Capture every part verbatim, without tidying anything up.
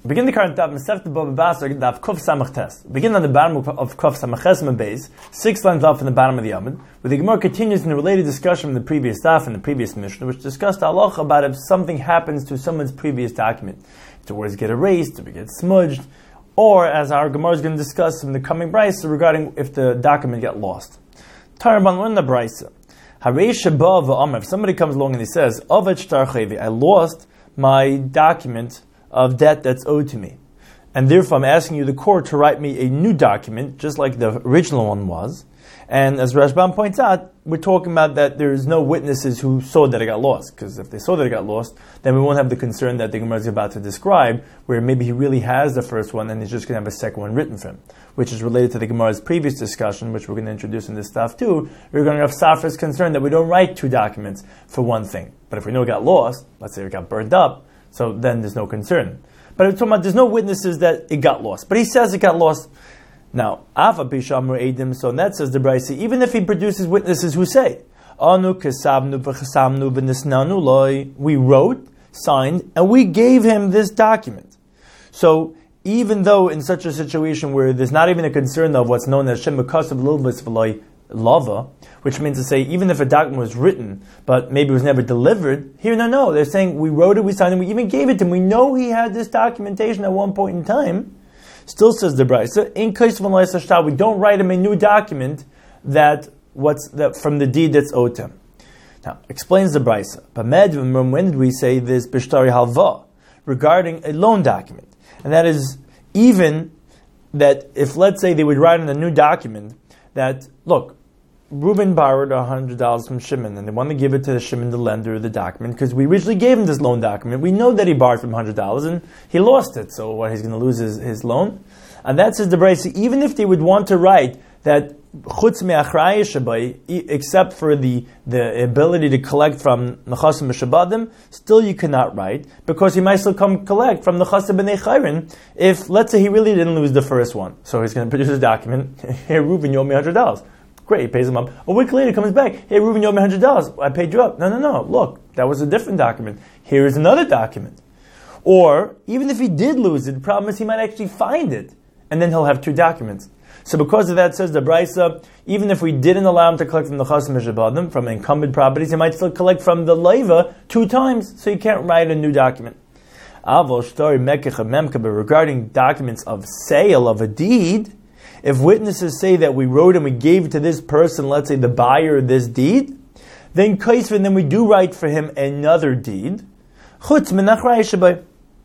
Begin the current daf Masechta Bava Basra daf Kuf Samach Tes. Begin on the bottom of Kuf Samach Ches Beis, six lines off in the bottom of the Yamud, where the Gemara continues in the related discussion from the previous daf and the previous Mishnah, which discussed halacha about if something happens to someone's previous document, if the words get erased, if it gets smudged, or as our Gemara is going to discuss in the coming brisa regarding if the document got lost. Tarban learn the brisa. If somebody comes along and he says, I lost my document of debt that's owed to me, and therefore I'm asking you, the court, to write me a new document, just like the original one was. And as Rashbam points out, we're talking about that there is no witnesses who saw that it got lost, because if they saw that it got lost, then we won't have the concern that the Gemara is about to describe, where maybe he really has the first one and he's just going to have a second one written for him, which is related to the Gemara's previous discussion, which we're going to introduce in this stuff too. We're going to have Safra's concern that we don't write two documents for one thing. But if we know it got lost, let's say it got burned up, so then there's no concern. But I'm talking about there's no witnesses that it got lost. But he says it got lost. Now, Afa Bishamur Edim, so that says the Brisa, even if he produces witnesses who say, Anu Kesabnu V'Chasamnu V'Nisnanu Loi, we wrote, signed, and we gave him this document. So even though in such a situation where there's not even a concern of what's known as Shem Mekasav Lilvis V'Loi Lava, which means to say, even if a document was written, but maybe it was never delivered, here, no, no, they're saying, we wrote it, we signed it, we even gave it to him, we know he had this documentation at one point in time. Still says the Brisa, in case of we don't write him a new document that what's that from the deed that's owed to him. Now, explains the Brisa, but when did we say this Bishtari Halva, regarding a loan document? And that is, even that if, let's say, they would write in a new document that, look, Reuben borrowed one hundred dollars from Shimon, and they want to give it to Shimon, the lender of the document, because we originally gave him this loan document. We know that he borrowed from one hundred dollars, and he lost it, so what, he's going to lose his, his loan? And that says the Brisa, even if they would want to write that, chutz me'achraya shabay, except for the, the ability to collect from nechasim v'shabadim, still you cannot write, because he might still come collect from nechasim b'nei chayrin, if, let's say, he really didn't lose the first one. So he's going to produce a document, here, Reuben, you owe me one hundred dollars. Great, he pays him up. A week later, he comes back. Hey, Reuben, you owe me one hundred dollars. I paid you up. No, no, no. Look, that was a different document. Here is another document. Or, even if he did lose it, the problem is he might actually find it. And then he'll have two documents. So because of that, says the Brisa, even if we didn't allow him to collect from the Chasim Mishabadim, from incumbent properties, he might still collect from the Leiva two times. So you can't write a new document. Avol, Shtori, Mekech, Memka, but regarding documents of sale of a deed, if witnesses say that we wrote and we gave it to this person, let's say the buyer of this deed, then kaisvin, then we do write for him another deed, chutz menachraya shabay,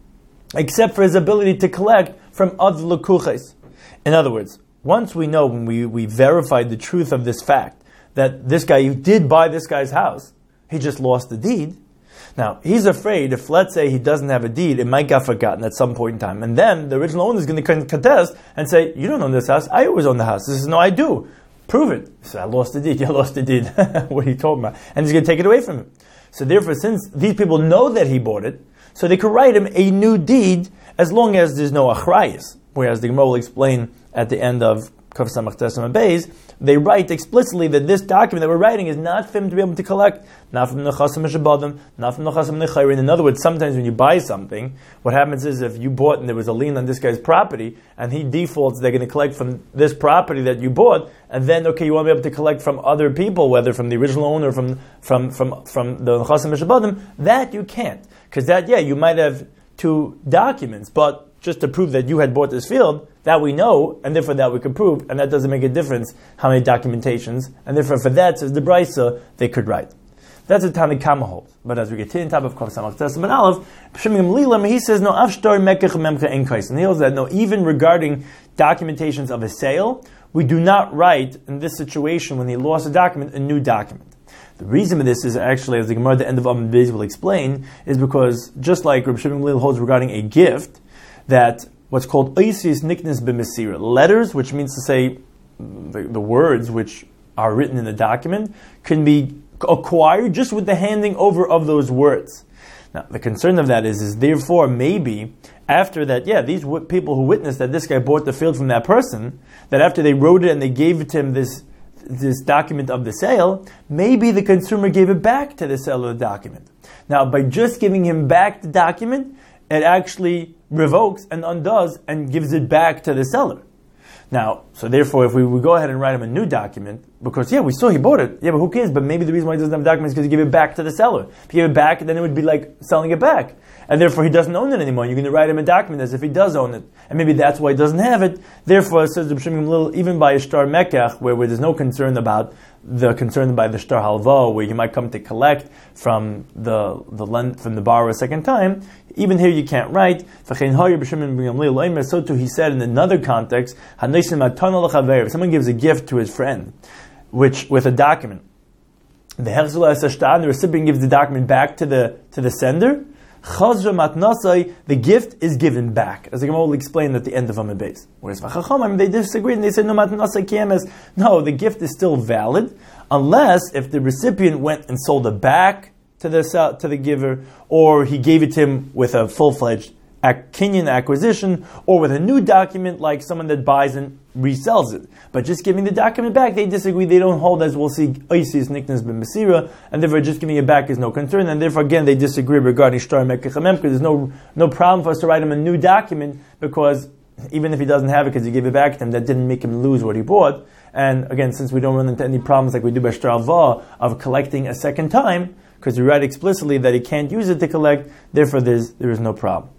except for his ability to collect from other lekuches. In other words, once we know, when we, we verified the truth of this fact, that this guy did buy this guy's house, he just lost the deed. Now, he's afraid if, let's say, he doesn't have a deed, it might get forgotten at some point in time. And then the original owner is going to contest and say, you don't own this house, I always own the house. This is, no, I do. Prove it. He said, I lost the deed. You lost the deed. What are you talking about? And he's going to take it away from him. So therefore, since these people know that he bought it, so they could write him a new deed as long as there's no achrayas. Whereas the Gemara will explain at the end of Kaf Samach Tesam Beis, they write explicitly that this document that we're writing is not for him to be able to collect, not from the Chasim Mishabadim, not from the Chasim Nechayrin. In other words, sometimes when you buy something, what happens is if you bought and there was a lien on this guy's property, and he defaults, they're going to collect from this property that you bought, and then, okay, you want to be able to collect from other people, whether from the original owner, from from from, from the Chasim Mishabadim, that you can't. Because that, yeah, you might have two documents, but just to prove that you had bought this field, that we know, and therefore that we can prove, and that doesn't make a difference how many documentations, and therefore for that, says the Brisa, they could write. That's a Tani Kama holds. But as we get to the top of Kaf Samach Tesam and Aleph, Pshimim Lilam, he says, no, Afshtar Mekech Memcha Enkais. And he holds that, no, even regarding documentations of a sale, we do not write, in this situation, when he lost a document, a new document. The reason for this is actually, as the Gemara at the end of Amud Beis will explain, is because just like Reb Shimon Gamliel holds regarding a gift, that what's called Oisis Niknis B'Mesira, letters, which means to say the, the words which are written in the document, can be acquired just with the handing over of those words. Now, the concern of that is, is therefore maybe after that, yeah, these w- people who witnessed that this guy bought the field from that person, that after they wrote it and they gave it to him this this document of the sale, maybe the consumer gave it back to the seller of the document. Now, by just giving him back the document, it actually revokes and undoes and gives it back to the seller. Now, so therefore, if we would go ahead and write him a new document, because yeah, we saw he bought it, yeah, but who cares? But maybe the reason why he doesn't have a document is because he gave it back to the seller. If he gave it back, then it would be like selling it back. And therefore he doesn't own it anymore. You're going to write him a document as if he does own it. And maybe that's why he doesn't have it. Therefore, it says the B'Shim Gamliel, even by a shtar mekach, where, where there's no concern about the concern by the shtar halva, where you might come to collect from the the lend, from the borrower a second time, even here you can't write. So too, he said in another context, if someone gives a gift to his friend, which with a document, the the recipient gives the document back to the to the sender, the gift is given back, as the Gemara will explain at the end of Amud Beis. Whereas Chachamim, they disagreed and they said no matnasai kiemes. No, the gift is still valid unless if the recipient went and sold it back to the to the giver, or he gave it to him with a full-fledged Kinyan acquisition, or with a new document like someone that buys and resells it. But just giving the document back, they disagree. They don't hold, as we'll see, Oisis Niknas ben Mesira, and therefore just giving it back is no concern. And therefore, again, they disagree regarding Shtar Mekach Hamem, because there's no no problem for us to write him a new document, because even if he doesn't have it because he gave it back to him, that didn't make him lose what he bought. And again, since we don't run into any problems like we do by Shtar Alva of collecting a second time, because we write explicitly that he can't use it to collect, therefore there's, there is no problem.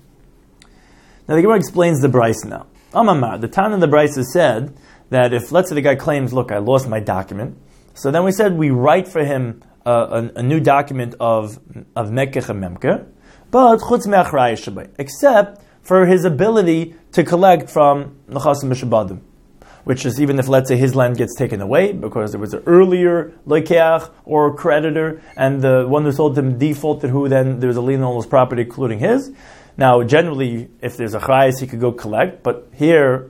Now the Gemara explains the Brisa now. Amamar, the Tana of the Brisa said that if, let's say the guy claims, look, I lost my document, so then we said we write for him uh, a, a new document of of Mekech and Memker, but chutz me'achraya shabay, except for his ability to collect from Nechasim Mishabadim, which is even if, let's say, his land gets taken away because there was an earlier lekeach or creditor, and the one who sold him defaulted, who then there's a lien on all his property, including his. Now, generally, if there's a chrayis, he could go collect, but here,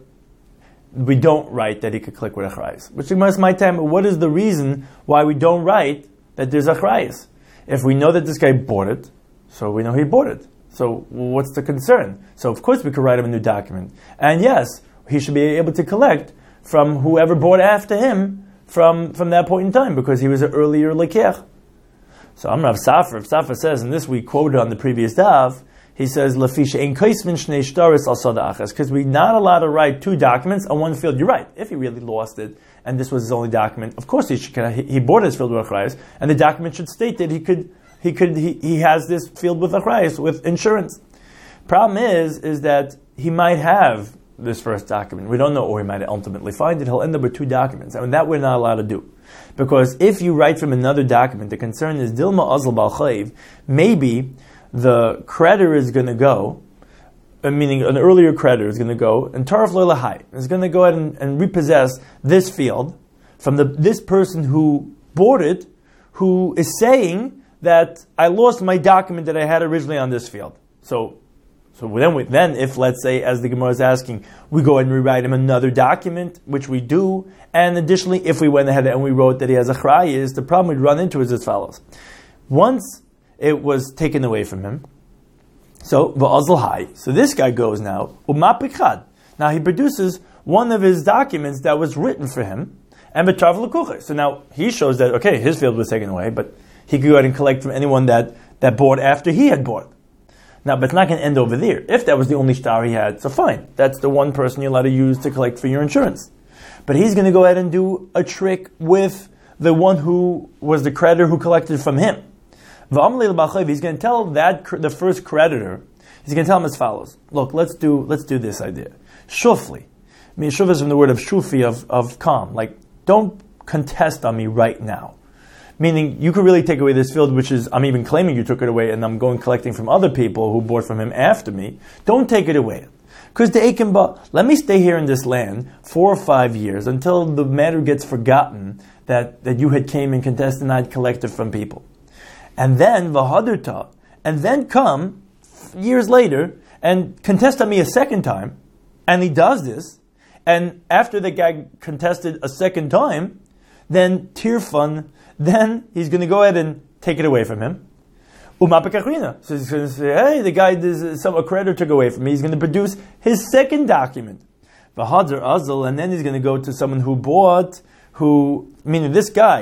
we don't write that he could collect with a chrayis. Which is my time, what is the reason why we don't write that there's a chrayis? If we know that this guy bought it, so we know he bought it. So what's the concern? So of course we could write him a new document. And yes, he should be able to collect from whoever bought after him from, from that point in time, because he was an earlier lekeach. So Amar Rav Safra, Rav Safra says, and this we quoted on the previous daf, he says, Lafisha ein kaisvin shnei shtaris al sada achas, because we're not allowed to write two documents on one field. You're right. If he really lost it, and this was his only document, of course he should, he bought his field with achrayas, and the document should state that he could, he could, he, he has this field with achrayas, with insurance. Problem is, is that he might have this first document. We don't know, or he might ultimately find it. He'll end up with two documents, and that we're not allowed to do. Because if you write from another document, the concern is Dilma Azl Bal Chayiv, maybe the creditor is going to go, meaning an earlier creditor is going to go, and Taraf Leila Hai is going to go ahead and, and repossess this field from the this person who bought it, who is saying that I lost my document that I had originally on this field. So, so then, we, then if, let's say, as the Gemara is asking, we go ahead and rewrite him another document, which we do, and additionally, if we went ahead and we wrote that he has a chrayis, the problem we'd run into is as follows. Once it was taken away from him, so v'azal hai. So this guy goes now umapichad. Now he produces one of his documents that was written for him, and betrav l'kuche. So now he shows that okay, his field was taken away, but he could go ahead and collect from anyone that, that bought after he had bought. Now, but it's not going to end over there. If that was the only star he had, so fine. That's the one person you're allowed to use to collect for your insurance. But he's going to go ahead and do a trick with the one who was the creditor who collected from him. He's going to tell that the first creditor, he's going to tell him as follows. Look, let's do let's do this idea. Shufli. I mean, shuf is from the word of shufi, of, of calm. Like, don't contest on me right now. Meaning, you could really take away this field, which is, I'm even claiming you took it away, and I'm going collecting from other people who bought from him after me. Don't take it away. Because the Eikenba, let me stay here in this land four or five years until the matter gets forgotten that, that you had came and contested and I'd collected from people. And then, Vahadirta, and then come years later and contest on me a second time, and he does this, and after the guy contested a second time, then Tirfan, then he's going to go ahead and take it away from him. Umapekakrina. So he's going to say, hey, the guy, this, some a creditor took away from me. He's going to produce his second document. Vahadr Azal, and then he's going to go to someone who bought, who, meaning this guy,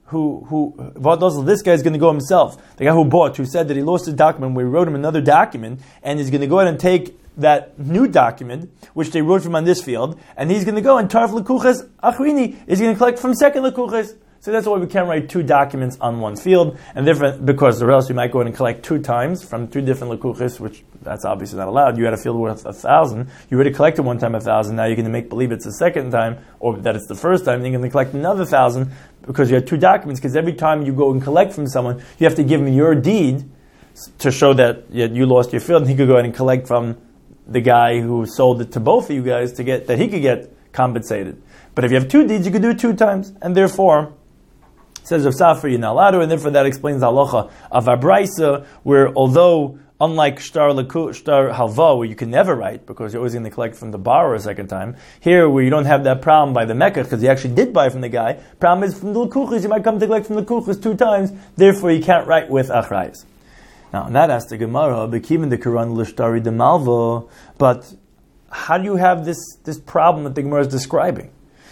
who, who, this guy is going to go himself. The guy who bought, who said that he lost his document, we wrote him another document, and he's going to go ahead and take that new document, which they wrote from on this field, and he's going to go and tarf lekuches achrini, is going to collect from second lekuches. So that's why we can't write two documents on one field, and different, because or else you might go ahead and collect two times from two different lekuches, which that's obviously not allowed. You had a field worth a thousand, you already collected one time a thousand, now you're going to make believe it's the second time, or that it's the first time, then you're going to collect another thousand, because you had two documents, because every time you go and collect from someone, you have to give him your deed to show that you lost your field, and he could go ahead and collect from the guy who sold it to both of you guys to get, that he could get compensated. But if you have two deeds, you could do it two times, and therefore, says Rav Safra, you're not allowed to, and therefore that explains the halacha of Abraisa, where although, unlike Shtar Leku, Shtar Halva, where you can never write, because you're always going to collect from the borrower a second time, here where you don't have that problem by the Mecca, because you actually did buy from the guy, problem is from the Lekuchas, you might come to collect from the Lekuchas two times, therefore you can't write with Achrayas. Now, and that asks the Gemara, Bekivin the Quran L'Shtari de Malva, but how do you have this, this problem that the Gemara is describing?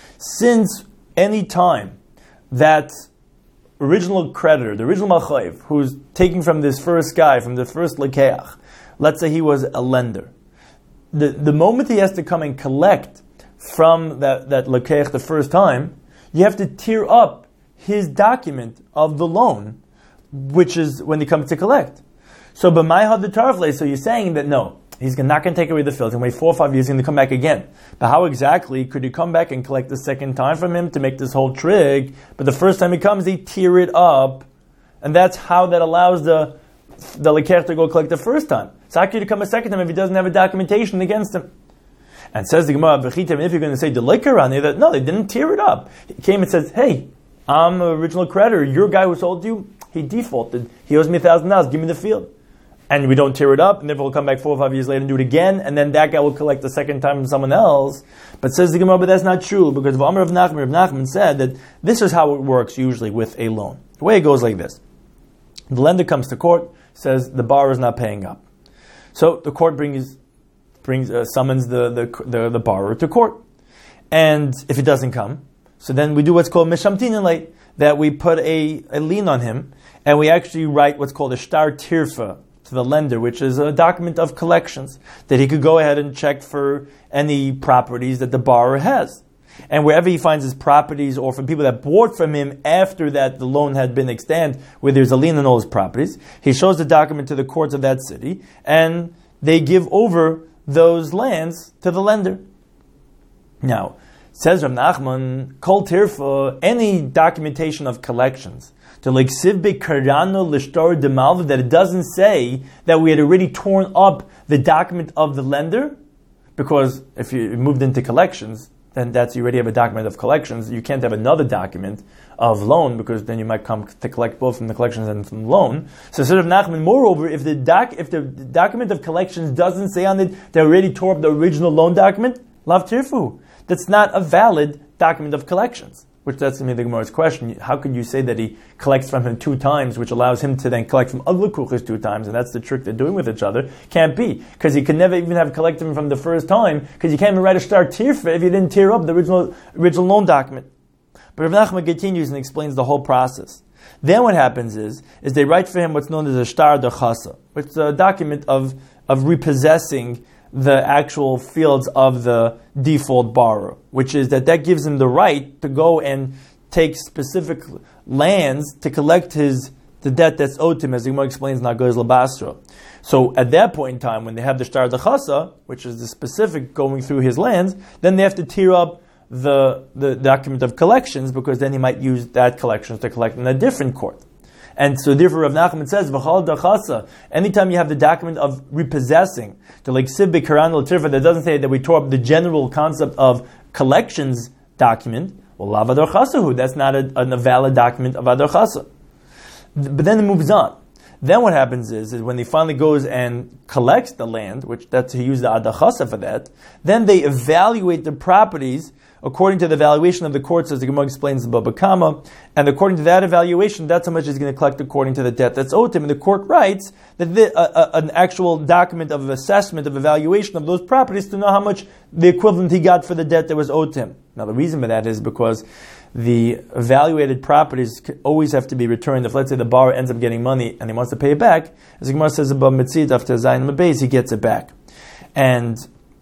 Since any time that original creditor, the original Machayev, who's taking from this first guy, from the first Lekeach, let's say he was a lender. The the moment he has to come and collect from that, that Lekeach the first time, you have to tear up his document of the loan, which is when he comes to collect. So, b'may had the tarfle, so you're saying that no, he's not going to take away the field, and wait four or five years, he's going to come back again. But how exactly could you come back and collect the second time from him to make this whole trick? But the first time he comes, they tear it up, and that's how that allows the the leker to go collect the first time. So how could you come a second time if he doesn't have a documentation against him? And says the Gemara, if you're going to say the leker on there, that no, they didn't tear it up. He came and says, hey, I'm the original creditor. Your guy who sold you, he defaulted. He owes me a thousand dollars. Give me the field. And we don't tear it up, and therefore we'll come back four or five years later and do it again, and then that guy will collect the second time from someone else. But says the Gemara, but that's not true, because Amar of Nachman, Rav Nachman said that this is how it works usually with a loan. The way it goes like this. The lender comes to court, says the borrower is not paying up. So the court brings brings uh, summons the, the, the, the borrower to court. And if it doesn't come, so then we do what's called Mishamtinin late, that we put a, a lien on him, and we actually write what's called a Shtar Tirfa to the lender, which is a document of collections, that he could go ahead and check for any properties that the borrower has. And wherever he finds his properties, or from people that bought from him after that the loan had been extended, where there's a lien on all his properties, he shows the document to the courts of that city, and they give over those lands to the lender. Now, says Rav Nachman, Kol Tirfa, any documentation of collections, to like sivbe karano l'shtar de malva, that it doesn't say that we had already torn up the document of the lender, because if you moved into collections, then that's you already have a document of collections. You can't have another document of loan, because then you might come to collect both from the collections and from the loan. So instead of Nachman, moreover, if the doc, if the document of collections doesn't say on it they already tore up the original loan document, lav tirfu, that's not a valid document of collections. Which that's going to be the Gemara's question. How could you say that he collects from him two times, which allows him to then collect from other kuchas two times, and that's the trick they're doing with each other? Can't be. Because he could never even have collected him from the first time, because you can't even write a shtar tirfa if you didn't tear up the original original loan document. But Rav Nachman continues and explains the whole process. Then what happens is, is they write for him what's known as a shtar d'chasa, which is a document of, of repossessing the actual fields of the default borrower, which is that that gives him the right to go and take specific lands to collect his the debt that's owed to him, as the Gemara explains in Agoz Labasra. So at that point in time, when they have the shtar d'chasa, which is the specific going through his lands, then they have to tear up the the document of collections, because then he might use that collections to collect in a different court. And so therefore Rav Nachman says, V'chal d'chasa, anytime you have the document of repossessing, to like sibbe karan l'tirfa, that doesn't say that we tore up the general concept of collections document, well, lav adar that's not a, a valid document of adar chasa. But then it moves on. Then what happens is, is when he finally goes and collects the land, which that's he used the adar chasa for that, then they evaluate the properties according to the valuation of the courts, as the Gemara explains in Baba Kama, and according to that evaluation, that's how much he's going to collect according to the debt that's owed to him. And the court writes that the, uh, uh, an actual document of assessment, of evaluation of those properties to know how much the equivalent he got for the debt that was owed to him. Now the reason for that is because the evaluated properties always have to be returned. If, let's say, the borrower ends up getting money and he wants to pay it back, as the Gemara says above Mitzit, after Zayin Mabez, he gets it back. And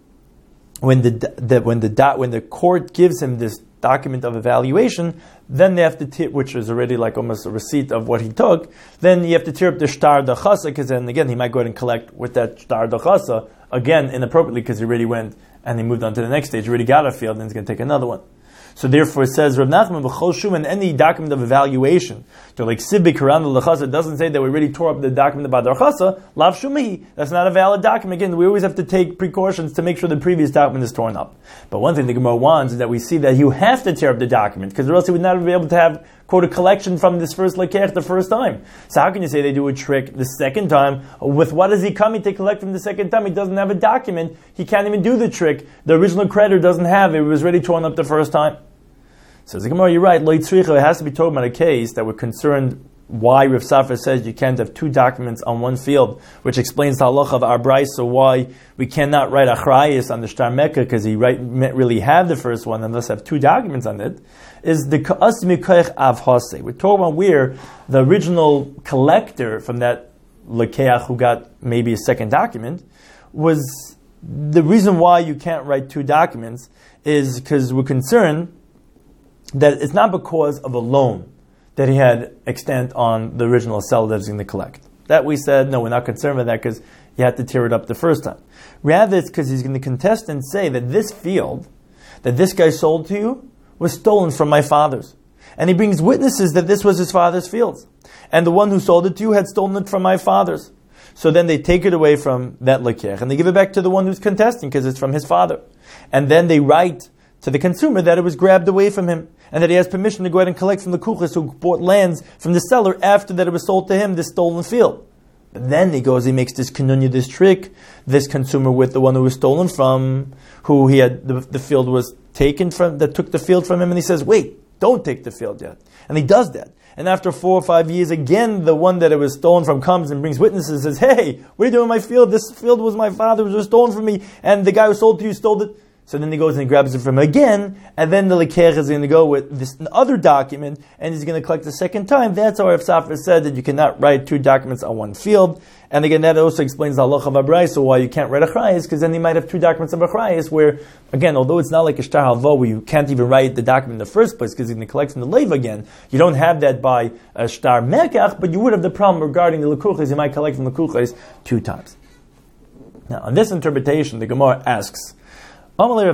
when the, the when the when the court gives him this document of evaluation, then they have to tear, which is already like almost a receipt of what he took. Then you have to tear up the shtar dachasa, because then again he might go ahead and collect with that shtar dachasa again inappropriately because he already went and he moved on to the next stage. He already got a field, and he's going to take another one. So therefore it says, Rav Nachman, v'chol shum, in any document of evaluation, to like sibik around the lechasa, doesn't say that we already tore up the document about the lechasa, lav shumi, that's not a valid document. Again, we always have to take precautions to make sure the previous document is torn up. But one thing the Gemara wants is that we see that you have to tear up the document, because or else you would not be able to have, quote, a collection from this first lekech the first time. So how can you say they do a trick the second time? With what is he coming to collect from the second time? He doesn't have a document. He can't even do the trick. The original creditor doesn't have it. It was already torn up the first time. So the Gemara, you're right. Lo yitzricha, it has to be talking about a case that we're concerned why Rav Safra says you can't have two documents on one field, which explains the halacha of our brayso, so why we cannot write achrayis on the shtar mekah, because he right, really have the first one and thus have two documents on it, is the ka'as mikoich av hase. We're talking about where the original collector from that lekeach who got maybe a second document was, the reason why you can't write two documents is because we're concerned that it's not because of a loan that he had extent on the original seller that he's going to collect. That we said, no, we're not concerned with that because you had to tear it up the first time. Rather, it's because he's going to contest and say that this field that this guy sold to you was stolen from my father's. And he brings witnesses that this was his father's fields. And the one who sold it to you had stolen it from my father's. So then they take it away from that lekech and they give it back to the one who's contesting because it's from his father. And then they write to the consumer that it was grabbed away from him and that he has permission to go ahead and collect from the kuchas who bought lands from the seller after that it was sold to him, this stolen field. But then he goes, he makes this kanunya, this trick, this consumer with the one who was stolen from, who he had, the, the field was taken from, that took the field from him, and he says, wait, don't take the field yet. And he does that. And after four or five years, again, the one that it was stolen from comes and brings witnesses and says, hey, what are you doing with my field? This field was my father's, it was stolen from me, and the guy who sold to you stole it. So then he goes and he grabs it from him again, and then the lekech is going to go with this other document, and he's going to collect the second time. That's how Rav Safra said that you cannot write two documents on one field. And again, that also explains the halacha of abrayso, so why you can't write achrayis, because then you might have two documents of achrayis, where, again, although it's not like a shtar halva, where you can't even write the document in the first place, because you're going to collect from the leiv again, you don't have that by a shtar mekach, but you would have the problem regarding the lekuchas, you might collect from the lekuchas two times. Now, on this interpretation, the Gemara asks, why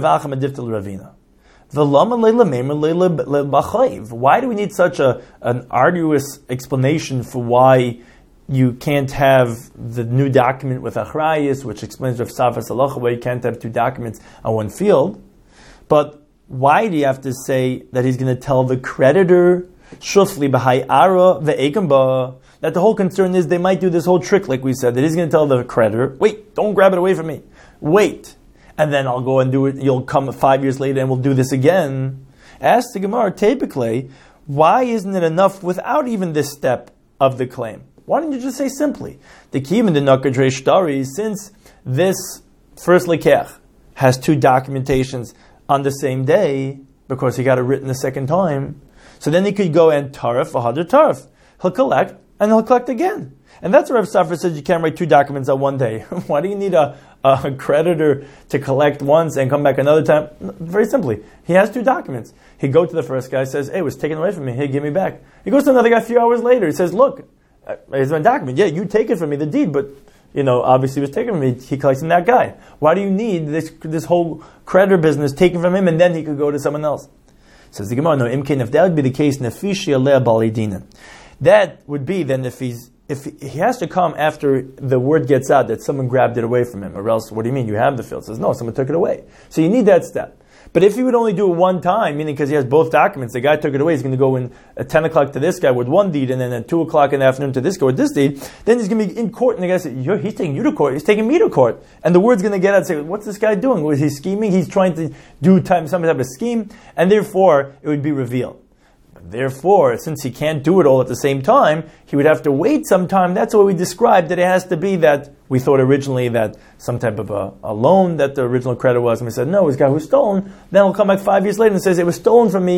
do we need such a an arduous explanation for why you can't have the new document with achrayis, which explains Rav Safra's halacha why you can't have two documents on one field? But why do you have to say that he's going to tell the creditor shufli b'hai ara ve'ekamba? That the whole concern is they might do this whole trick, like we said, that he's going to tell the creditor, wait, don't grab it away from me. Wait. And then I'll go and do it. You'll come five years later and we'll do this again. Ask the Gemara, typically, why isn't it enough without even this step of the claim? Why don't you just say simply, the kiyum the nakadrei shtari, since this first lekech has two documentations on the same day, because he got it written the second time, so then he could go and tarif v'hadar tarif. He'll collect and he'll collect again. And that's where Rav Safra says you can't write two documents on one day. Why do you need a, a creditor to collect once and come back another time? Very simply, he has two documents. He goes to the first guy, says, hey, it was taken away from me. Hey, give me back. He goes to another guy a few hours later. He says, look, here's my document. Yeah, you take it from me, the deed, but you know, obviously it was taken from me. He collects from that guy. Why do you need this this whole creditor business taken from him and then he could go to someone else? Says the Gemara, no, imkin, if that would be the case, nefishi aleh balidina. That would be then if he's If he has to come after the word gets out that someone grabbed it away from him, or else, what do you mean? You have the field. Says, no, someone took it away. So you need that step. But if he would only do it one time, meaning because he has both documents, the guy took it away, he's going to go in at ten o'clock to this guy with one deed, and then at two o'clock in the afternoon to this guy with this deed, then he's going to be in court, and the guy says, he's taking you to court, he's taking me to court. And the word's going to get out and say, what's this guy doing? Was he scheming? He's trying to do time, some type of scheme, and therefore it would be revealed. Therefore, since he can't do it all at the same time, he would have to wait some time. That's why we described that it has to be that we thought originally that some type of a, a loan that the original creditor was, and we said, no, it was a guy who's stolen. Then he'll come back five years later and says, it was stolen from me.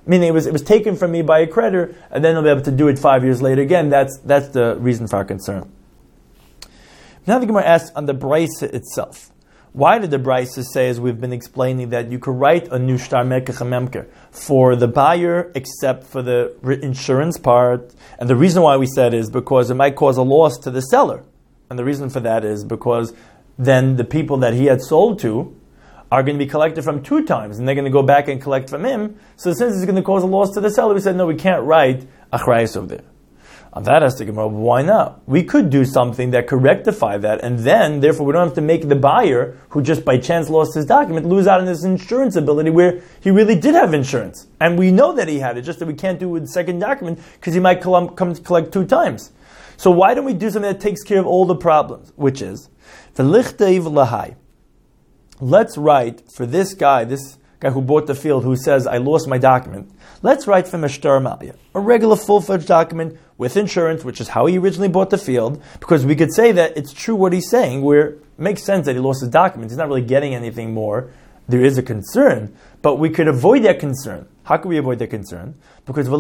meaning it was it was taken from me by a creditor, and then he'll be able to do it five years later again. That's that's the reason for our concern. Now the Gemara asks on the Brisa itself. Why did the Brisa say, as we've been explaining, that you could write a new shtar mekach memker for the buyer except for the insurance part? And the reason why we said is because it might cause a loss to the seller. And the reason for that is because then the people that he had sold to are going to be collected from two times, and they're going to go back and collect from him. So since it's going to cause a loss to the seller, we said, no, we can't write achrayus over there. On that has to come up, why not? We could do something that could rectify that, and then, therefore, we don't have to make the buyer, who just by chance lost his document, lose out on his insurance ability where he really did have insurance. And we know that he had it, just that we can't do it with the second document because he might come, come to collect two times. So why don't we do something that takes care of all the problems? Which is, v'lichteiv lahai. Let's write for this guy, this guy who bought the field, who says, I lost my document. Let's write from a shtar malya, a regular full-fledged document with insurance, which is how he originally bought the field, because we could say that it's true what he's saying, where it makes sense that he lost his document. He's not really getting anything more. There is a concern, but we could avoid that concern. How can we avoid that concern? Because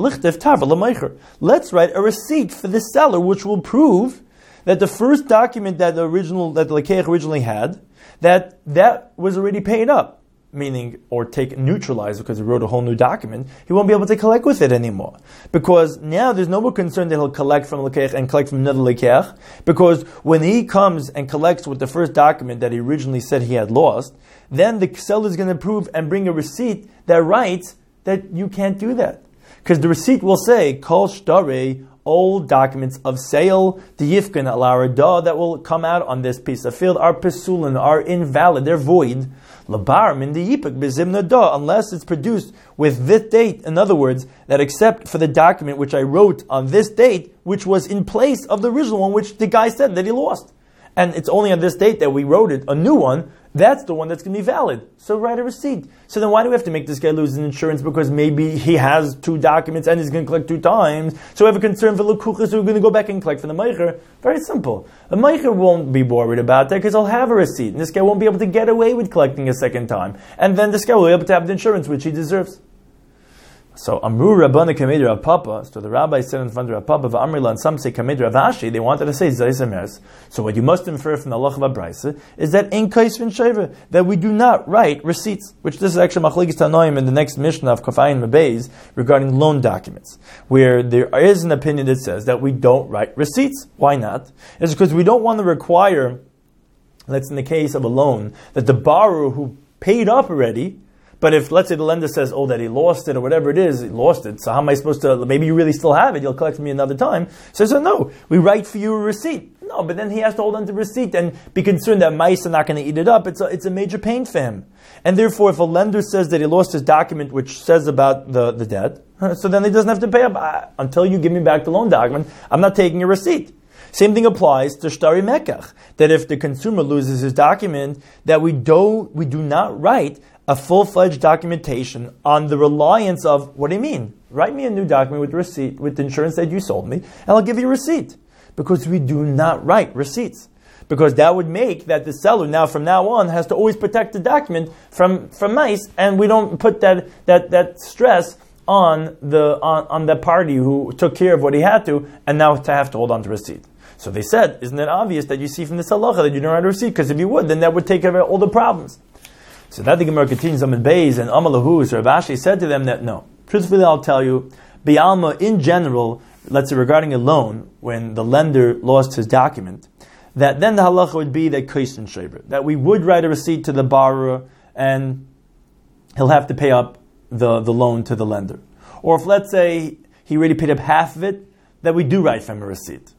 let's write a receipt for the seller, which will prove that the first document that the original that the lekeach originally had, that that was already paid up. Meaning, or take neutralized because he wrote a whole new document, he won't be able to collect with it anymore. Because now there's no more concern that he'll collect from lekeach and collect from another lekeach, because when he comes and collects with the first document that he originally said he had lost, then the seller is going to prove and bring a receipt that writes that you can't do that. Because the receipt will say, Kol Shtare, old documents of sale, the Yifkin al that will come out on this piece of field are pesulin, are invalid, they're void. Labar min the yipik bezimna da, unless it's produced with this date. In other words, that except for the document which I wrote on this date, which was in place of the original one, which the guy said that he lost. And it's only on this date that we wrote it, a new one, that's the one that's going to be valid. So write a receipt. So then why do we have to make this guy lose his insurance? Because maybe he has two documents and he's going to collect two times. So we have a concern for Lekuchas, so we're going to go back and collect from the Meicher. Very simple. The Meicher won't be worried about that because he'll have a receipt. And this guy won't be able to get away with collecting a second time. And then this guy will be able to have the insurance, which he deserves. So Amru Rabbana Kamei Rav Papa. So the rabbi said in front of Rav Papa, V'Amrila, and some say Kamei Rav Ashi. They wanted to say Zayzemers. So what you must infer from the Halacha of Brisa is that in Kais Vin Sheva, that we do not write receipts. Which this is actually Machlekes Tanoim in the next Mishnah of Kafayin Mabeis regarding loan documents, where there is an opinion that says that we don't write receipts. Why not? It's because we don't want to require, that's in the case of a loan, that the borrower who paid up already. But if, let's say, the lender says, oh, that he lost it or whatever it is, he lost it, so how am I supposed to, maybe you really still have it, you'll collect from me another time. So he says, no, we write for you a receipt. No, but then he has to hold on to the receipt and be concerned that mice are not going to eat it up. It's a, it's a major pain for him. And therefore, if a lender says that he lost his document which says about the, the debt, so then he doesn't have to pay up. Uh, until you give me back the loan document, I'm not taking a receipt. Same thing applies to Shtari Mekach, that if the consumer loses his document, that we do, we do not write a full-fledged documentation on the reliance of, what do you mean? Write me a new document with receipt, with the insurance that you sold me, and I'll give you a receipt. Because we do not write receipts. Because that would make that the seller now, from now on, has to always protect the document from, from mice, and we don't put that, that, that stress on the, on, on the party who took care of what he had to, and now to have to hold on to receipt. So they said, isn't it obvious that you see from this halacha that you don't write a receipt? Because if you would, then that would take care of all the problems. So that the Gemara continues on Beis, and Amalahu, so Rav Ashi said to them that no. Truthfully, I'll tell you, Bialma in general, let's say regarding a loan, when the lender lost his document, that then the halacha would be that Kais Vin Sheva, that we would write a receipt to the borrower and he'll have to pay up the, the loan to the lender. Or if, let's say, he already paid up half of it, that we do write from a receipt.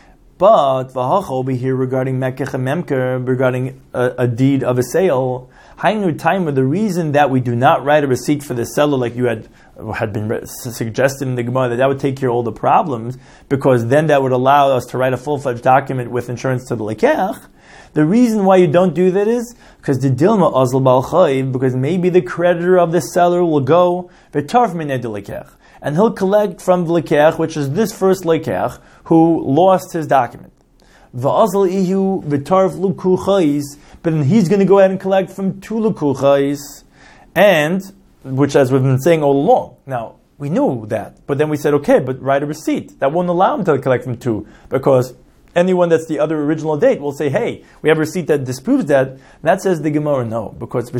But v'hacha will be here regarding mekech and memker, regarding a, a deed of a sale. Hainu timer, the reason that we do not write a receipt for the seller, like you had had been re- suggested in the Gemara, that that would take care of all the problems, because then that would allow us to write a full-fledged document with insurance to the lekeach. The reason why you don't do that is because the dilma azal bal chayiv, because maybe the creditor of the seller will go v'tarf minei de lekeach, and he'll collect from the lekeach, which is this first lekeach, who lost his document. V'azal ihu v'tarf lukuchais, but then he's going to go ahead and collect from two lukuchais, and which as we've been saying all along. Now, we knew that, but then we said, okay, but write a receipt. That won't allow him to collect from two, because anyone that's the other original date will say, hey, we have a receipt that disproves that. And that says the Gemara, no, because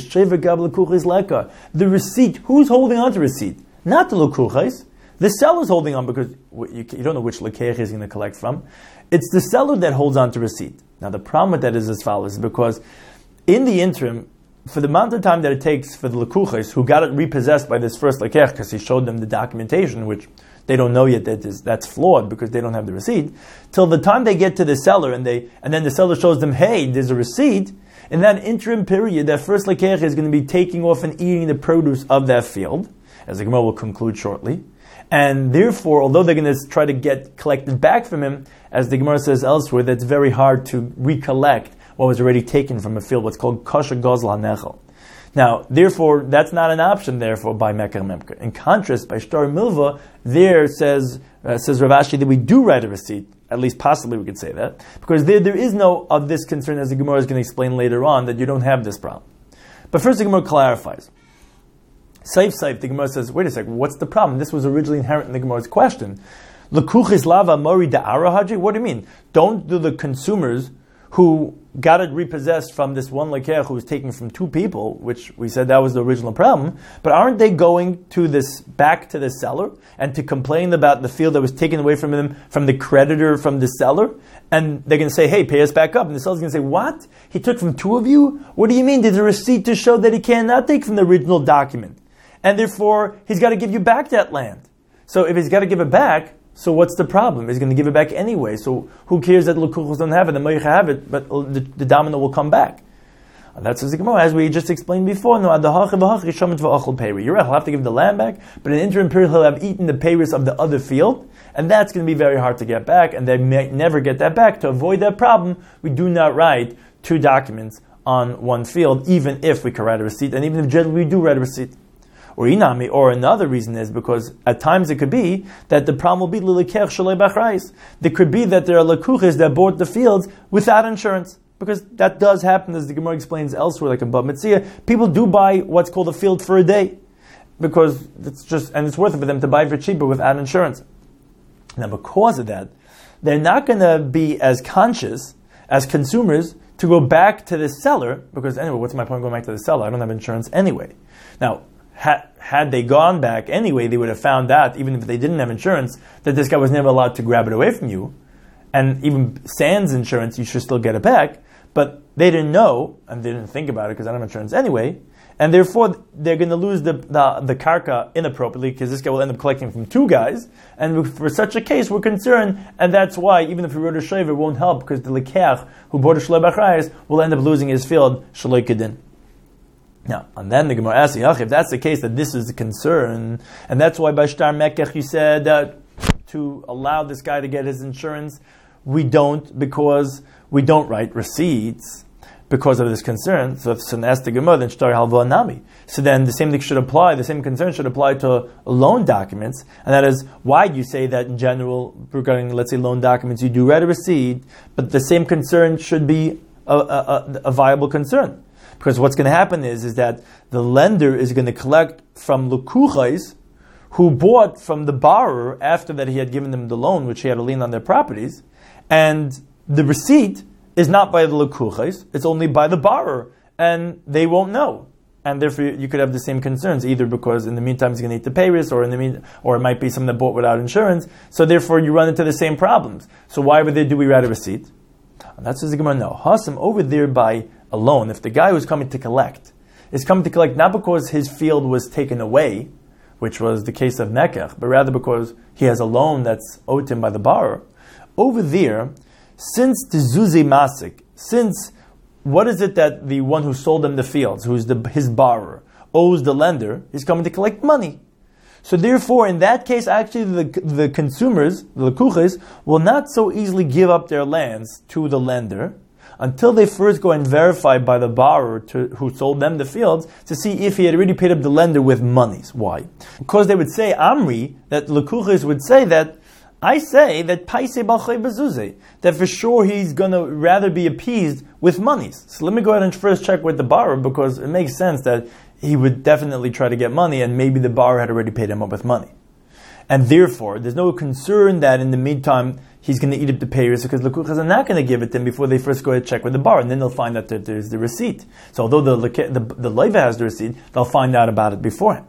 the receipt, who's holding on to receipt? Not the Lekuchais. The seller's holding on because you, you don't know which Lekech he's going to collect from. It's the seller that holds on to receipt. Now the problem with that is as follows, because in the interim, for the amount of time that it takes for the Lekuchais, who got it repossessed by this first Lekech, because he showed them the documentation, which they don't know yet that is, that's flawed because they don't have the receipt, till the time they get to the seller and they and then the seller shows them, hey, there's a receipt, in that interim period, that first Lekech is going to be taking off and eating the produce of that field, as the Gemara will conclude shortly. And therefore, although they're going to try to get collected back from him, as the Gemara says elsewhere, that's very hard to recollect what was already taken from a field, what's called kosher gozl hanechel. Now, therefore, that's not an option, therefore, by Meker Memker. In contrast, by Shtar Milva, there says, uh, says Rav Ashi that we do write a receipt, at least possibly we could say that, because there, there is no of this concern, as the Gemara is going to explain later on, that you don't have this problem. But first the Gemara clarifies. Saif Saif, the Gemara says, wait a second, what's the problem? This was originally inherent in the Gemara's question. L'kuchis lava mori da'ara haji? What do you mean? Don't do the consumers who got it repossessed from this one lekech who was taken from two people, which we said that was the original problem, but aren't they going to this back to the seller and to complain about the field that was taken away from them from the creditor, from the seller? And they're going to say, hey, pay us back up. And the seller's going to say, what? He took from two of you? What do you mean? There's a receipt to show that he cannot take from the original document. And therefore, he's got to give you back that land. So if he's got to give it back, so what's the problem? He's going to give it back anyway. So who cares that Lekuchos don't have it, the Moicha have it, but the, the domino will come back. And that's the Gemara, as we just explained before. No, you're right, he'll have to give the land back, but in the interim period, he'll have eaten the payers of the other field, and that's going to be very hard to get back, and they may never get that back. To avoid that problem, we do not write two documents on one field, even if we can write a receipt, and even if generally we do write a receipt. Or inami, or another reason is because at times it could be that the problem will be l'lekech shalei b'achrais. There could be that there are lekuches that bought the fields without insurance, because that does happen, as the Gemara explains elsewhere, like in Bab Metzia. People do buy what's called a field for a day, because it's just and it's worth it for them to buy for cheaper without insurance. Now, because of that, they're not going to be as conscious as consumers to go back to the seller, because anyway, what's my point going back to the seller? I don't have insurance anyway. Now, Had, had they gone back anyway, they would have found out, even if they didn't have insurance, that this guy was never allowed to grab it away from you. And even sans insurance, you should still get it back. But they didn't know, and they didn't think about it because I don't have insurance anyway. And therefore, they're going to lose the, the, the karka inappropriately, because this guy will end up collecting from two guys. And for such a case, we're concerned, and that's why, even if we wrote a shayv, it won't help, because the lekech who bought a shalei b'achrayis will end up losing his field, shaloi kedin. Now, and then the Gemara asks, if that's the case, that this is a concern, and that's why by Shtar Mekech you said that to allow this guy to get his insurance, we don't, because we don't write receipts because of this concern. So if someone asks the Gemara, then Shtar Halva Nami. So then the same thing should apply, the same concern should apply to loan documents, and that is, why do you say that in general, regarding, let's say, loan documents, you do write a receipt, but the same concern should be a, a, a, a viable concern? Because what's going to happen is, is that the lender is going to collect from Lekuchais who bought from the borrower after that he had given them the loan, which he had a lien on their properties, and the receipt is not by the Lekuchais, it's only by the borrower, and they won't know. And therefore you could have the same concerns, either because in the meantime he's going to eat the pay risk, or in the mean, or it might be someone that bought without insurance, so therefore you run into the same problems. So why would they do we write a receipt? And that's what the Gemara no. Hasam over there by alone, if the guy who's coming to collect is coming to collect not because his field was taken away, which was the case of Mekech, but rather because he has a loan that's owed to him by the borrower, over there, since the Zuzi Masik, since what is it that the one who sold him the fields, who's the, his borrower, owes the lender, he's coming to collect money. So therefore, in that case, actually the, the consumers, the Lekuches, will not so easily give up their lands to the lender, until they first go and verify by the borrower to, who sold them the fields to see if he had already paid up the lender with monies. Why? Because they would say, Amri, that Lekuches would say that I say that paisei balchei bezuzei, that for sure he's going to rather be appeased with monies. So let me go ahead and first check with the borrower, because it makes sense that he would definitely try to get money, and maybe the borrower had already paid him up with money. And therefore, there's no concern that in the meantime he's going to eat up the payers, because the lukuchas are not going to give it to him before they first go ahead and check with the borrower, and then they'll find out that there's the receipt. So although the the, the leiva has the receipt, they'll find out about it beforehand.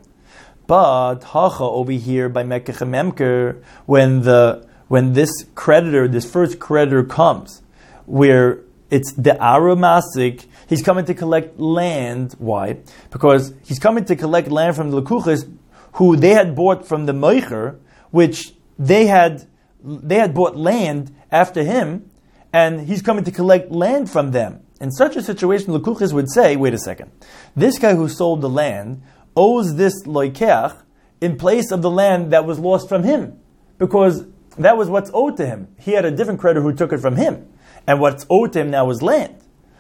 But hacha over here by mekach memker, when the when this creditor, this first creditor comes, where it's the aromasik, he's coming to collect land. Why? Because he's coming to collect land from the lukuchas who they had bought from the meicher, which they had they had bought land after him, and he's coming to collect land from them. In such a situation, lukuchas would say, wait a second, this guy who sold the land owes this loikeach in place of the land that was lost from him, because that was what's owed to him. He had a different creditor who took it from him, and what's owed to him now is land.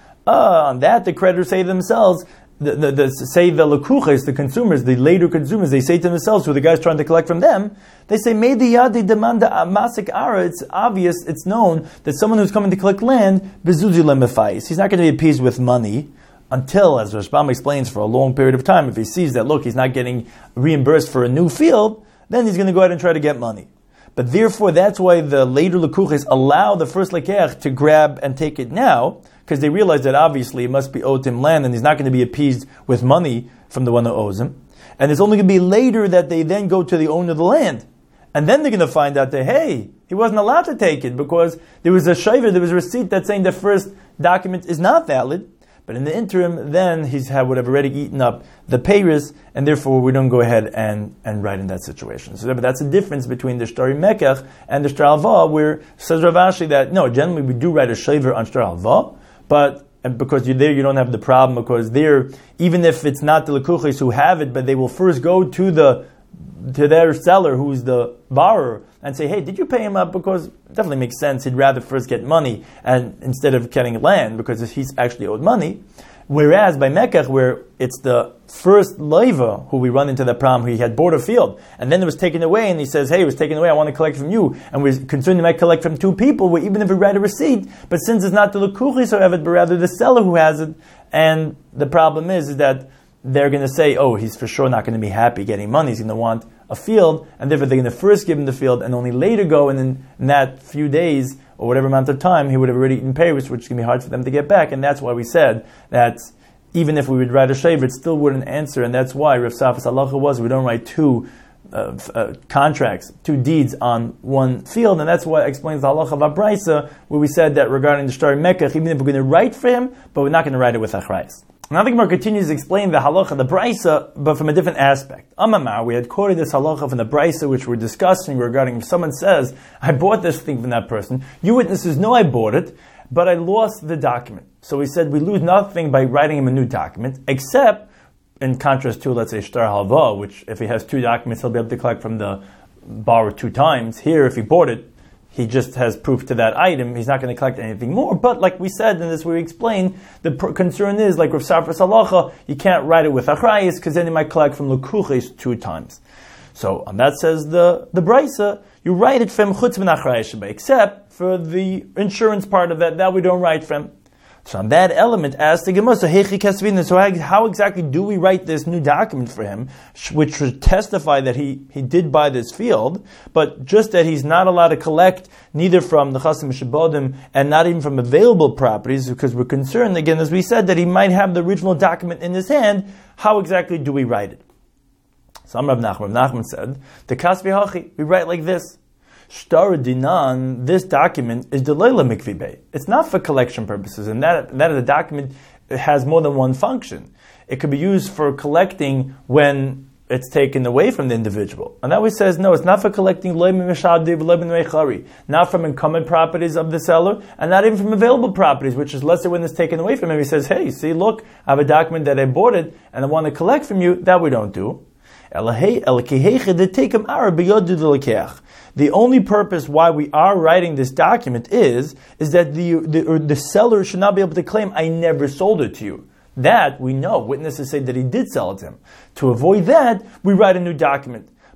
Uh, on that, the creditors say to themselves, the, the, the, say the lekuches, the consumers, the later consumers, they say to themselves, who the guy's trying to collect from them, they say, Meidi yadi demanda masik ara, it's obvious, it's known that someone who's coming to collect land, bezuzi lemefais, he's not going to be appeased with money, until, as Rashbam explains, for a long period of time, if he sees that, look, he's not getting reimbursed for a new field, then he's going to go ahead and try to get money. But therefore, that's why the later lekuches allow the first lekeach to grab and take it now, because they realize that obviously it must be owed to him land, and he's not going to be appeased with money from the one who owes him. And it's only going to be later that they then go to the owner of the land. And then they're going to find out that, hey, he wasn't allowed to take it, because there was a shayver, there was a receipt that's saying the first document is not valid. But in the interim, then he's had would have already eaten up the payers, and therefore we don't go ahead and, and write in that situation. So but that's the difference between the Shtari Mekach and the Shtar Alva, where says Rav Ashi that no, generally we do write a shaver on Shtar Alva, but and because you're there, you don't have the problem, because there, even if it's not the lekuches who have it, but they will first go to the to their seller, who's the borrower, and say, hey, did you pay him up? Because it definitely makes sense. He'd rather first get money and instead of getting land, because he's actually owed money. Whereas by Mekach, where it's the first leiva who we run into the problem, he had bought a field, and then it was taken away, and he says, hey, it was taken away, I want to collect from you, and we're concerned he might collect from two people, where even if we write a receipt, but since it's not the lekuchis who have it, but rather the seller who has it, and the problem is, is that they're going to say, oh, he's for sure not going to be happy getting money, he's going to want a field, and therefore they're going to first give him the field, and only later go, and in, in that few days, or whatever amount of time, he would have already eaten payers, which is going to be hard for them to get back, and that's why we said that even if we would write a shaver, it still wouldn't answer, and that's why Rav Safas halacha was, we don't write two uh, uh, contracts, two deeds on one field, and that's why it explains the halacha of Abraisa, where we said that regarding the Shtari Mekach, even if we're going to write for him, but we're not going to write it with Achrayis. Now the Gemara continues to explain the halacha, the Braisa, but from a different aspect. Amamar, we had quoted this halacha from the Braisa, which we're discussing regarding if someone says, I bought this thing from that person, you witnesses know I bought it, but I lost the document. So we said we lose nothing by writing him a new document, except, in contrast to, let's say, Shtar Halva, which if he has two documents, he'll be able to collect from the borrower two times. Here, if he bought it, he just has proof to that item. He's not going to collect anything more. But like we said, and this we explained, the pr- concern is, like Rav Safras halacha, you can't write it with achrayis, because then he might collect from lekuches two times. So on that says the the brisa, you write it from chutz min achrayis sheba, except for the insurance part of that, that we don't write from. So on that element, as the Gemara, so hechi kasvina, so how exactly do we write this new document for him, which should testify that he, he did buy this field, but just that he's not allowed to collect neither from the chasim shabodim and not even from available properties, because we're concerned, again, as we said, that he might have the original document in his hand. How exactly do we write it? So Rav Nachman, Rav Nachman said, the kasvi hachi, we write like this. Shtar dinan, this document is delayla mikvi bey. It's not for collection purposes, and that that the document has more than one function. It could be used for collecting when it's taken away from the individual. And that way says, no, it's not for collecting not from incumbent properties of the seller, and not even from available properties, which is let's say when it's taken away from him, he says, hey, see, look, I have a document that I bought it, and I want to collect from you. That we don't do. The only purpose why we are writing this document is, is that the, the, or the seller should not be able to claim, I never sold it to you. That we know. Witnesses say that he did sell it to him. To avoid that, we write a new document.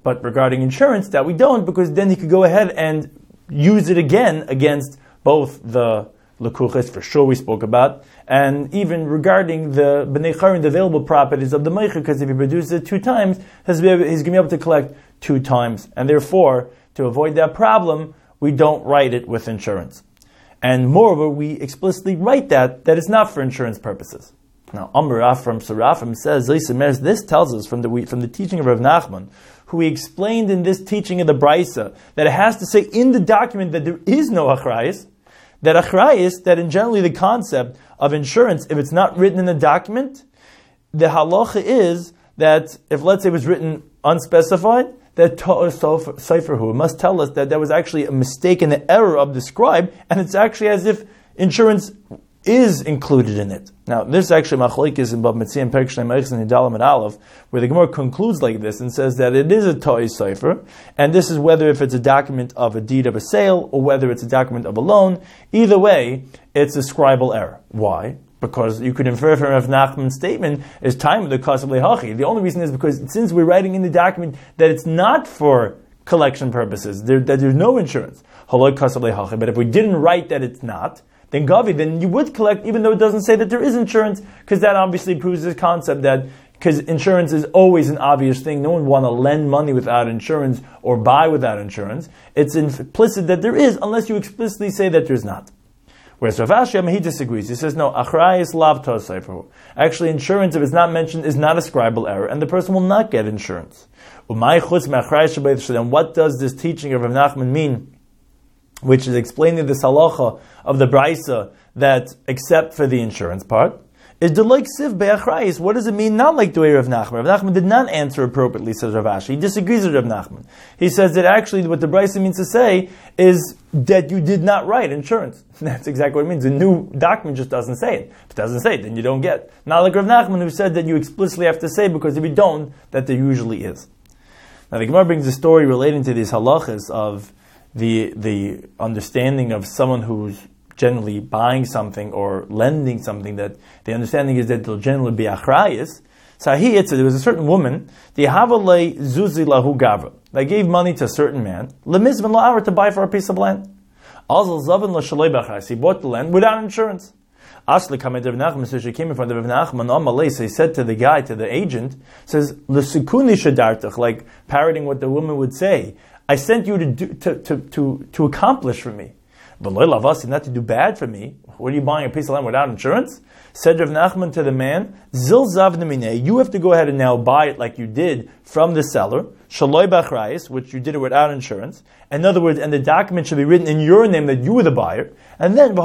But regarding insurance, that we don't, because then he could go ahead and use it again against both the lekuchis, for sure we spoke about, and even regarding the b'nei charin, the available properties of the meicher, because if he produces it two times, he's going to be able to collect two times. And therefore, to avoid that problem, we don't write it with insurance. And moreover, we explicitly write that, that it's not for insurance purposes. Now, Amr Afram Sarafim says, this tells us from the from the teaching of Rav Nachman, who he explained in this teaching of the Brisa, that it has to say in the document that there is no achrayis, that achrayis, that in generally the concept of insurance, if it's not written in the document, the halacha is that if, let's say, it was written unspecified, that Ta'ar Seiferhu must tell us that there was actually a mistake in the error of the scribe, and it's actually as if insurance is included in it. Now, this is actually machlokes in Bab Metzia and Perek Shnei Meichs and Hidalam and Aleph, where the Gemara concludes like this and says that it is a Ta'ar Seifer, and this is whether if it's a document of a deed of a sale or whether it's a document of a loan. Either way, it's a scribal error. Why? Because you could infer from Rav Nachman's statement is time of the Kasav Lehachi. The only reason is because since we're writing in the document that it's not for collection purposes, there, that there's no insurance. Haloi Kasav Lehachi. But if we didn't write that it's not, then Gavi, then you would collect even though it doesn't say that there is insurance, because that obviously proves this concept that because insurance is always an obvious thing. No one would want to lend money without insurance or buy without insurance. It's implicit that there is, unless you explicitly say that there's not. Whereas Rav Ashi, he disagrees. He says, no, achrayis lav Ta'ar Seiferhu. Actually, insurance, if it's not mentioned, is not a scribal error, and the person will not get insurance. Umay chutz me'achrayis shabayit. So then what does this teaching of Rav Nachman mean, which is explaining this halacha of the Brisa, that except for the insurance part, is the like siv be'achrayis. What does it mean not like the way Rav Nachman? Rav Nachman did not answer appropriately, says Rav Ashi. He disagrees with Rav Nachman. He says that actually what the Brisa means to say is that you did not write insurance. That's exactly what it means. The new document just doesn't say it. If it doesn't say it, then you don't get. Not like Rav Nachman, who said that you explicitly have to say, because if you don't, that there usually is. Now the Gemara brings a story relating to these halachas of the the understanding of someone who's generally buying something or lending something, that the understanding is that they'll generally be achrayis. So he, it said, there was a certain woman, the havalei zuzi lahu gavra. They gave money to a certain man, lemizvan la'ar, to buy for a piece of land. Azal zavan l'shalei b'achrayis. He bought the land without insurance. Asli kamed Rav Nachman, so she came in front of Rav Nachman, amalei, so he said to the guy, to the agent, says, l'sukuni shadartach, like parroting what the woman would say. I sent you to do, to, to, to, to accomplish for me. But not to do bad for me. What are you buying a piece of land without insurance? Said Rav Nachman to the man, Zil zav nemine, you have to go ahead and now buy it like you did from the seller, shaloi b'achrayis, which you did it without insurance. In other words, and the document should be written in your name that you were the buyer. And then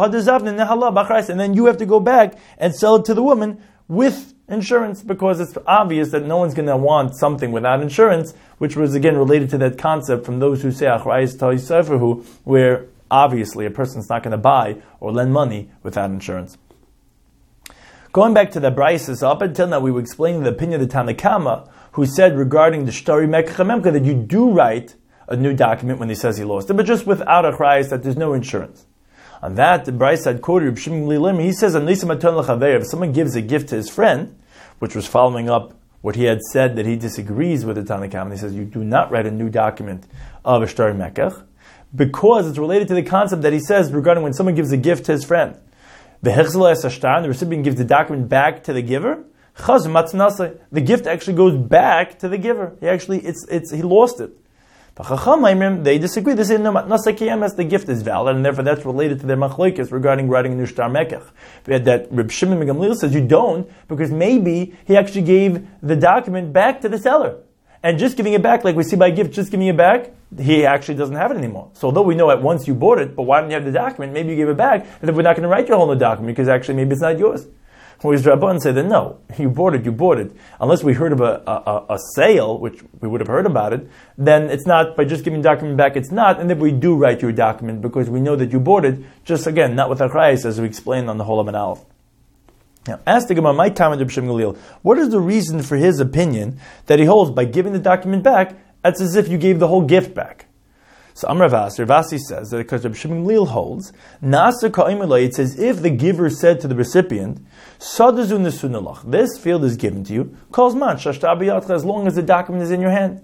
and then you have to go back and sell it to the woman with insurance, because it's obvious that no one's going to want something without insurance, which was again related to that concept from those who say achrayis Ta'ar Seiferhu, where obviously a person's not going to buy or lend money without insurance. Going back to the Brisa, up until now we were explaining the opinion of the Tanakama, who said regarding the Shtari Mekach Memka that you do write a new document when he says he lost it, but just without achrayis, that there's no insurance. On that, the Brisa had quoted Reb Shimon Lilim. He says, if someone gives a gift to his friend, which was following up what he had said that he disagrees with the Tanakh, and he says you do not write a new document of a Shtari Mekach, because it's related to the concept that he says regarding when someone gives a gift to his friend. The recipient gives the document back to the giver. The gift actually goes back to the giver. He actually, it's, it's, he lost it. They disagree. They say no, the gift is valid, and therefore that's related to their machlokes regarding writing a new Shtar Mekach. That Reb Shimon ben Gamliel says you don't, because maybe he actually gave the document back to the seller, and just giving it back, like we see by gift, just giving it back, he actually doesn't have it anymore. So although we know at once you bought it, but why don't you have the document? Maybe you gave it back, and if we're not going to write your whole new document, because actually maybe it's not yours. Whereas Rabban said that no, you bought it, you bought it. Unless we heard of a, a, a sale, which we would have heard about it, then it's not, by just giving the document back, it's not, and if we do write your document, because we know that you bought it, just again, not with achrayis, as we explained on the whole of an Aleph. Now, ask the Gemara, my comment of Shem Galil, what is the reason for his opinion that he holds by giving the document back, it's as if you gave the whole gift back? So Amar Ravasi, Ravasi says that because Reb Shimon Gamliel holds, Nasa Ka'imulay, it says if the giver said to the recipient, Sadazu Nesunalach, this field is given to you, calls man, Shashta B'yatcha, as long as the document is in your hand.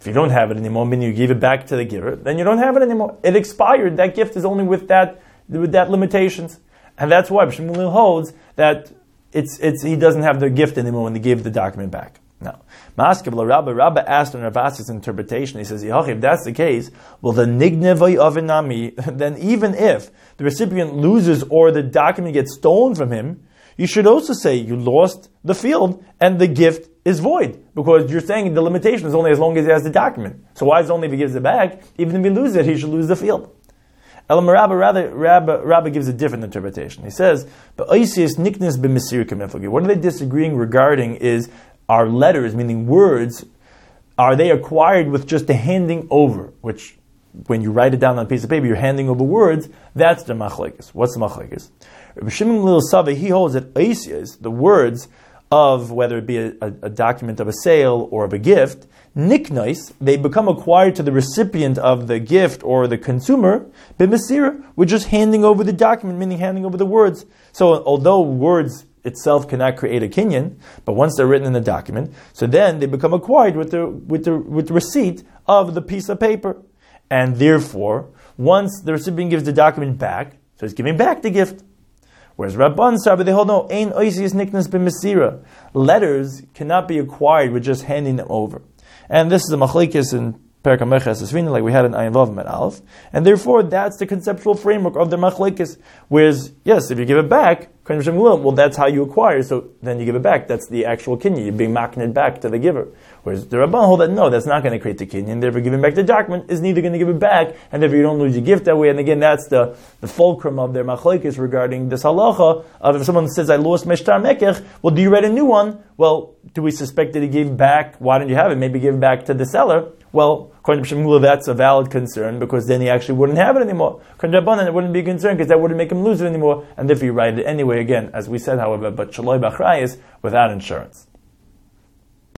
If you don't have it anymore, meaning you gave it back to the giver, then you don't have it anymore. It expired. That gift is only with that with that limitations, and that's why Shmuel holds that it's it's he doesn't have the gift anymore when they gave the document back. Now, Maskebla Rabba Rabba asked on Rav Asi's interpretation. He says, if that's the case, well, the nignevay avinami. Then even if the recipient loses or the document gets stolen from him, you should also say you lost the field and the gift is void, because you're saying the limitation is only as long as he has the document. So why is it only if he gives it back? Even if he loses it, he should lose the field. Elam Rabba, rather, Rabba, Rabba gives a different interpretation. He says, "But Oisius niknes b'misir kamiflagi." What are they disagreeing regarding is, are letters, meaning words, are they acquired with just the handing over? Which, when you write it down on a piece of paper, you're handing over words. That's the machlekes. What's the machlekes? Rabbi Shimon Lil Sava, he holds that Oisius, the words of whether it be a, a, a document of a sale or of a gift, niknois, they become acquired to the recipient of the gift or the consumer, b'mesira, we're just handing over the document, meaning handing over the words. So although words itself cannot create a kinyan, but once they're written in the document, so then they become acquired with the with the with the receipt of the piece of paper. And therefore, once the recipient gives the document back, so he's giving back the gift. Whereas Rabban Sarba, they hold no, ein oisius niknas b'mesira. Letters cannot be acquired with just handing them over. And this is a machlekes in Perek HaMeches Esvina, like we had in Ayin Vav Met Aleph. And therefore, that's the conceptual framework of the machlekes. Whereas, yes, if you give it back, well, that's how you acquire, so then you give it back. That's the actual kinyan. You're being maknid back to the giver. Whereas the Rabban hold that, no, that's not going to create the kinyan. Therefore, giving back the document is neither going to give it back, and therefore you don't lose your gift that way. And again, that's the, the fulcrum of their machlekes regarding this halacha of if someone says, I lost my shtar mekech, well, do you write a new one? Well, do we suspect that he gave back? Why didn't you have it? Maybe give it back to the seller. Well, according to Shmuel, that's a valid concern, because then he actually wouldn't have it anymore. According to Rabbanan, it wouldn't be a concern, because that wouldn't make him lose it anymore, and therefore you write it anyway, again, as we said, however, but shaloi b'achrayis, without insurance.